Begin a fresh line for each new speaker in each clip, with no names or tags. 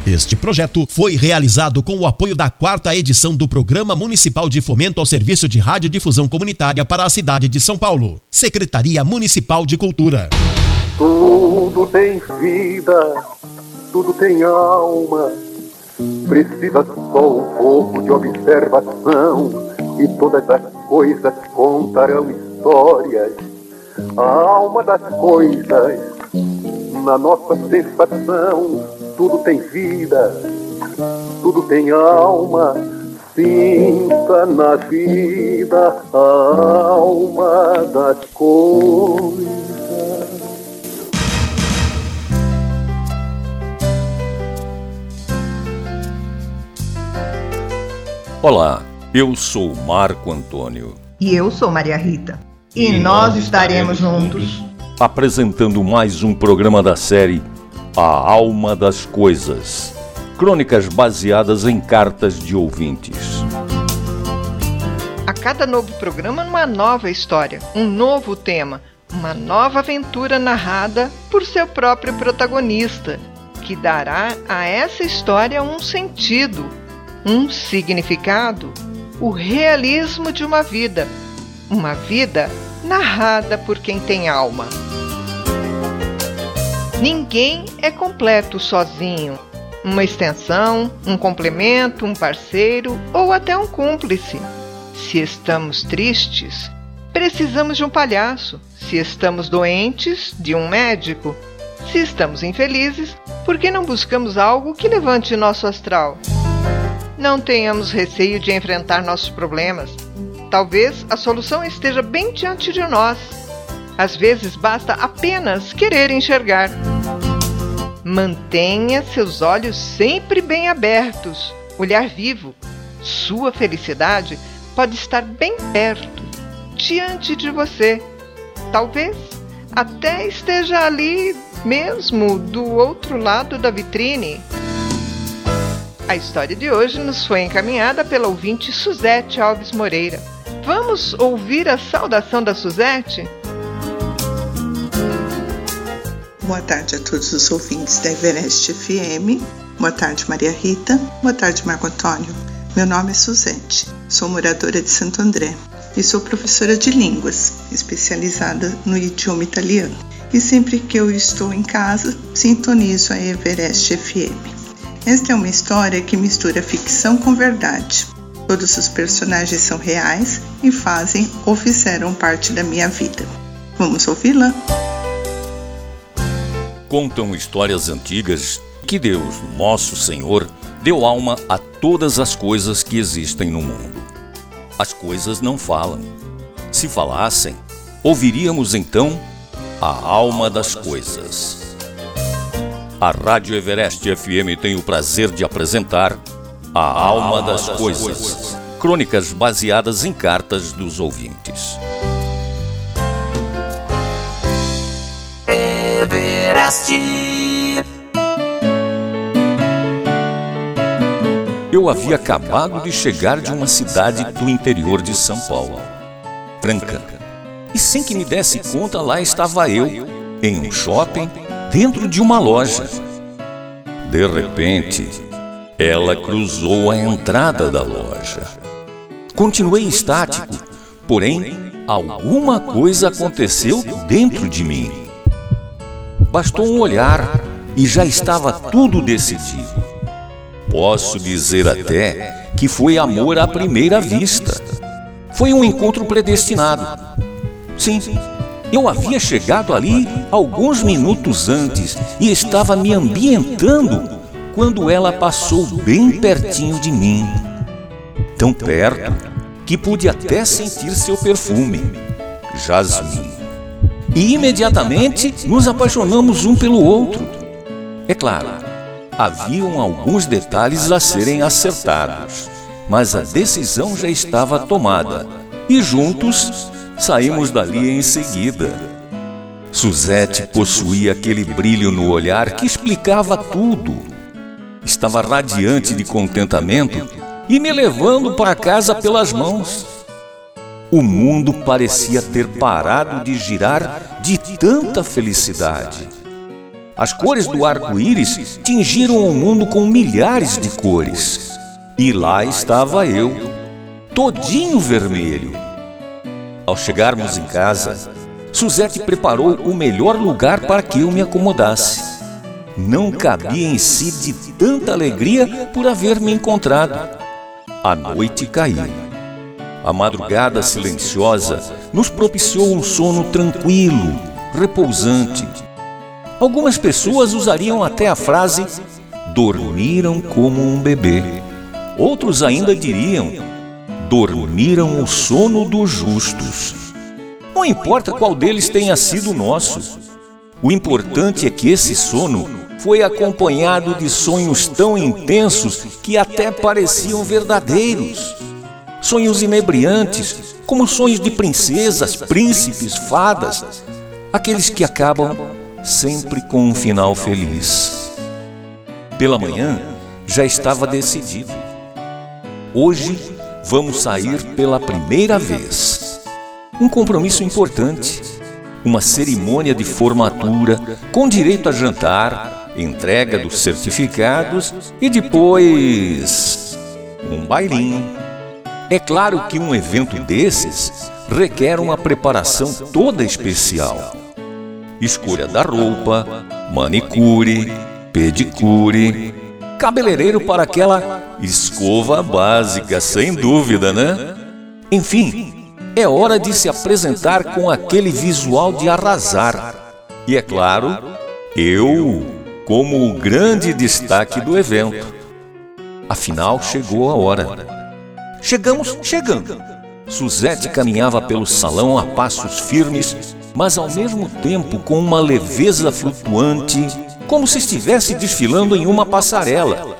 Este projeto foi realizado com o apoio da 4ª edição do Programa Municipal de Fomento ao Serviço de Radiodifusão Comunitária para a cidade de São Paulo. Secretaria Municipal de Cultura.
Tudo tem vida, tudo tem alma. Precisa só um pouco de observação e todas as coisas contarão histórias. A alma das coisas, na nossa sensação, tudo tem vida, tudo tem alma. Sinta na vida a alma das coisas.
Olá, eu sou Marco Antônio.
E eu sou Maria Rita. E nós estaremos juntos
apresentando mais um programa da série A Alma das Coisas. Crônicas baseadas em cartas de ouvintes.
A cada novo programa, uma nova história, um novo tema, uma nova aventura narrada por seu próprio protagonista, que dará a essa história um sentido, um significado, o realismo de uma vida narrada por quem tem alma. Ninguém é completo sozinho. Uma extensão, um complemento, um parceiro ou até um cúmplice. Se estamos tristes, precisamos de um palhaço. Se estamos doentes, de um médico. Se estamos infelizes, por que não buscamos algo que levante nosso astral? Não tenhamos receio de enfrentar nossos problemas. Talvez a solução esteja bem diante de nós. Às vezes basta apenas querer enxergar. Mantenha seus olhos sempre bem abertos, olhar vivo. Sua felicidade pode estar bem perto, diante de você. Talvez até esteja ali mesmo, do outro lado da vitrine. A história de hoje nos foi encaminhada pela ouvinte Suzete Alves Moreira. Vamos ouvir a saudação da Suzete?
Boa tarde a todos os ouvintes da Everest FM. Boa tarde, Maria Rita. Boa tarde, Marco Antônio. Meu nome é Suzete. Sou moradora de Santo André e sou professora de línguas, especializada no idioma italiano. E sempre que eu estou em casa, sintonizo a Everest FM. Esta é uma história que mistura ficção com verdade. Todos os personagens são reais e fazem ou fizeram parte da minha vida. Vamos ouvi-la?
Contam histórias antigas que Deus, nosso Senhor, deu alma a todas as coisas que existem no mundo. As coisas não falam. Se falassem, ouviríamos então a alma das coisas. A Rádio Everest FM tem o prazer de apresentar A Alma das Coisas, crônicas baseadas em cartas dos ouvintes. Everest. Eu havia acabado de chegar de uma cidade do interior de São Paulo, Franca, e sem que me desse conta, lá estava eu, em um shopping, dentro de uma loja. De repente, ela cruzou a entrada da loja. Continuei estático, porém, alguma coisa aconteceu dentro de mim. Bastou um olhar e já estava tudo decidido. Posso dizer até que foi amor à primeira vista. Foi um encontro predestinado. Sim, eu havia chegado ali alguns minutos antes e estava me ambientando quando ela passou bem pertinho de mim. Tão perto que pude até sentir seu perfume, jasmim. E imediatamente nos apaixonamos um pelo outro. É claro, haviam alguns detalhes a serem acertados, mas a decisão já estava tomada e juntos saímos dali em seguida. Suzete possuía aquele brilho no olhar que explicava tudo. Estava radiante de contentamento e me levando para casa pelas mãos. O mundo parecia ter parado de girar de tanta felicidade. As cores do arco-íris tingiram o mundo com milhares de cores. E lá estava eu, todinho vermelho. Ao chegarmos em casa, Suzete preparou o melhor lugar para que eu me acomodasse. Não cabia em si de tanta alegria por haver me encontrado. A noite caiu. A madrugada silenciosa nos propiciou um sono tranquilo, repousante. Algumas pessoas usariam até a frase "dormiram como um bebê". Outros ainda diriam "dormiram o sono dos justos". Não importa qual deles tenha sido o nosso. O importante é que esse sono foi acompanhado de sonhos tão intensos que até pareciam verdadeiros. Sonhos inebriantes, como sonhos de princesas, príncipes, fadas, aqueles que acabam sempre com um final feliz. Pela manhã, já estava decidido. Hoje vamos sair pela primeira vez. Um compromisso importante, uma cerimônia de formatura com direito a jantar, entrega dos certificados e depois um bailinho. É claro que um evento desses requer uma preparação toda especial. Escolha da roupa, manicure, pedicure, cabeleireiro para aquela escova básica, sem dúvida, né? Enfim, é hora de se apresentar com aquele visual de arrasar. E é claro, eu como o grande destaque do evento. Afinal, chegou a hora. Chegamos chegando. Suzete caminhava pelo salão a passos firmes, mas ao mesmo tempo com uma leveza flutuante, como se estivesse desfilando em uma passarela.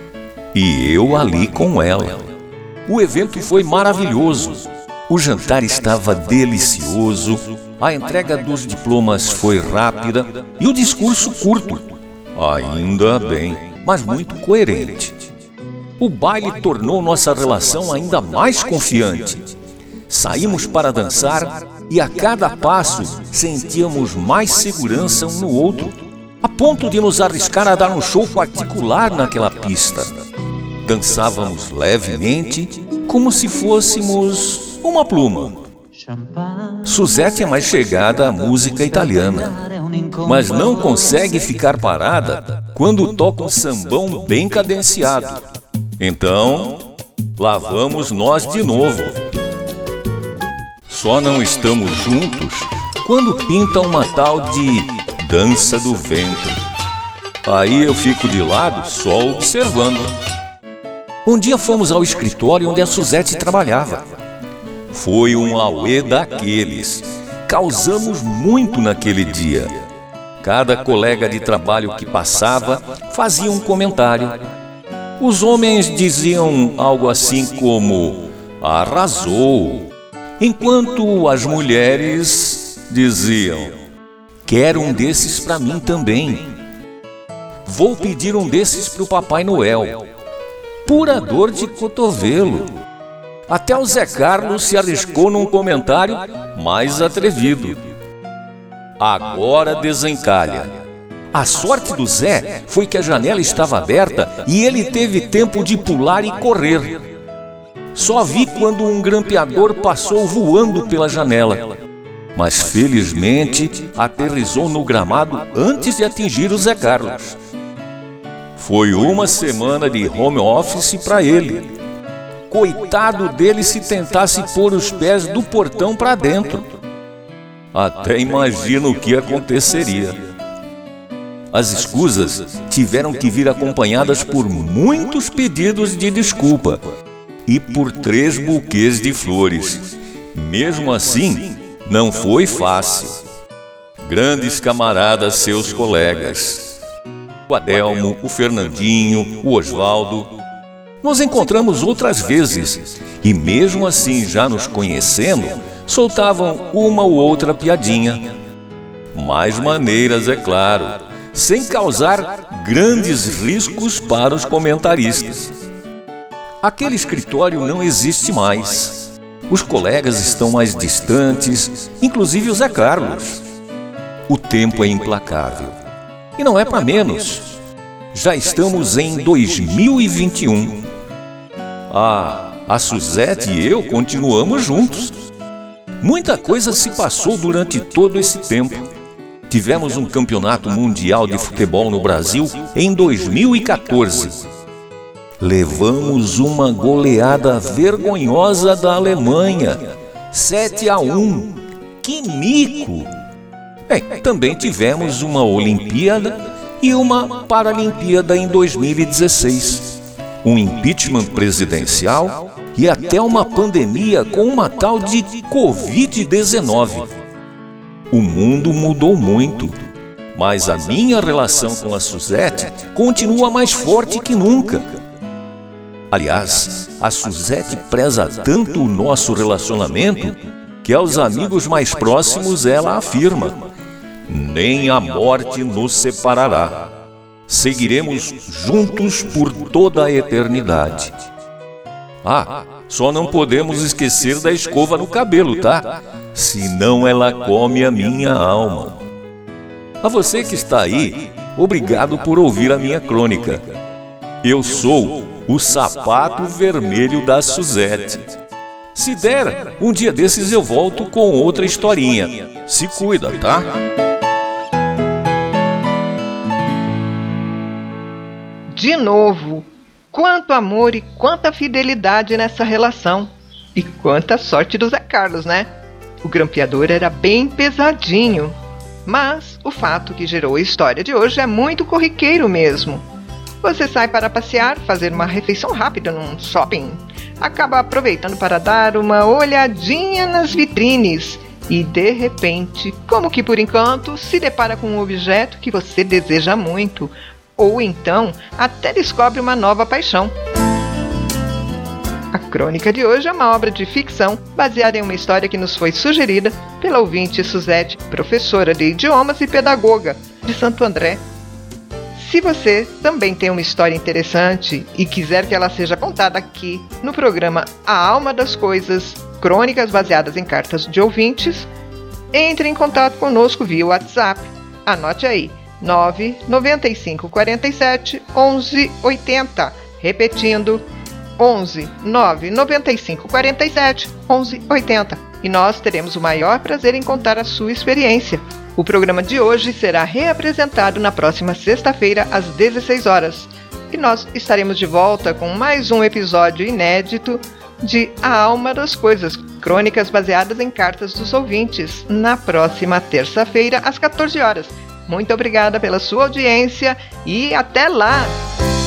E eu ali com ela. O evento foi maravilhoso. O jantar estava delicioso, a entrega dos diplomas foi rápida e o discurso curto. Ainda bem, mas muito coerente. O baile tornou nossa relação ainda mais confiante. Saímos para dançar e a cada passo sentíamos mais segurança um no outro, a ponto de nos arriscar a dar um show particular naquela pista. Dançávamos levemente, como se fôssemos uma pluma. Suzete é mais chegada à música italiana, mas não consegue ficar parada quando toca um sambão bem cadenciado. Então, lá vamos nós de novo. Só não estamos juntos quando pinta uma tal de dança do ventre. Aí eu fico de lado só observando. Um dia fomos ao escritório onde a Suzete trabalhava. Foi um auê daqueles. Causamos muito naquele dia. Cada colega de trabalho que passava fazia um comentário. Os homens diziam algo assim como "arrasou", enquanto as mulheres diziam "quero um desses para mim também. Vou pedir um desses para o Papai Noel". Pura dor de cotovelo. Até o Zé Carlos se arriscou num comentário mais atrevido. Agora desencalha. A sorte do Zé foi que a janela estava aberta e ele teve tempo de pular e correr. Só vi quando um grampeador passou voando pela janela. Mas felizmente aterrissou no gramado antes de atingir o Zé Carlos. Foi uma semana de home office para ele. Coitado dele se tentasse pôr os pés do portão para dentro. Até imagino o que aconteceria. As escusas tiveram que vir acompanhadas por muitos pedidos de desculpa e por 3 buquês de flores. Mesmo assim, não foi fácil. Grandes camaradas, seus colegas. O Adelmo, o Fernandinho, o Osvaldo. Nos encontramos outras vezes e mesmo assim, já nos conhecendo, soltavam uma ou outra piadinha. Mais maneiras, é claro, sem causar grandes riscos para os comentaristas. Aquele escritório não existe mais. Os colegas estão mais distantes, inclusive o Zé Carlos. O tempo é implacável. E não é para menos. Já estamos em 2021. A Suzete e eu continuamos juntos. Muita coisa se passou durante todo esse tempo. Tivemos um campeonato mundial de futebol no Brasil em 2014. Levamos uma goleada vergonhosa da Alemanha, 7-1. Que mico! Também tivemos uma Olimpíada e uma Paralimpíada em 2016. Um impeachment presidencial e até uma pandemia com uma tal de Covid-19. O mundo mudou muito, mas a minha relação com a Suzete continua mais forte que nunca. Aliás, a Suzete preza tanto o nosso relacionamento que aos amigos mais próximos ela afirma: nem a morte nos separará. Seguiremos juntos por toda a eternidade. Só não podemos esquecer da escova no cabelo, tá? Senão ela come a minha alma. A você que está aí, obrigado por ouvir a minha crônica. Eu sou o sapato vermelho da Suzete. Se der, um dia desses eu volto com outra historinha. Se cuida, tá?
De novo, quanto amor e quanta fidelidade nessa relação. E quanta sorte do Zé Carlos, né? O grampeador era bem pesadinho. Mas o fato que gerou a história de hoje é muito corriqueiro mesmo. Você sai para passear, fazer uma refeição rápida num shopping, acaba aproveitando para dar uma olhadinha nas vitrines e, de repente, como que por encanto, se depara com um objeto que você deseja muito, ou então até descobre uma nova paixão. A crônica de hoje é uma obra de ficção baseada em uma história que nos foi sugerida pela ouvinte Suzete, professora de idiomas e pedagoga de Santo André. Se você também tem uma história interessante e quiser que ela seja contada aqui no programa A Alma das Coisas, crônicas baseadas em cartas de ouvintes, entre em contato conosco via WhatsApp. Anote aí, 995 47 11 80. Repetindo, 11 995 47 11 80. E nós teremos o maior prazer em contar a sua experiência. O programa de hoje será reapresentado na próxima sexta-feira, às 16 horas. E nós estaremos de volta com mais um episódio inédito de A Alma das Coisas, crônicas baseadas em cartas dos ouvintes, na próxima terça-feira, às 14 horas. Muito obrigada pela sua audiência e até lá!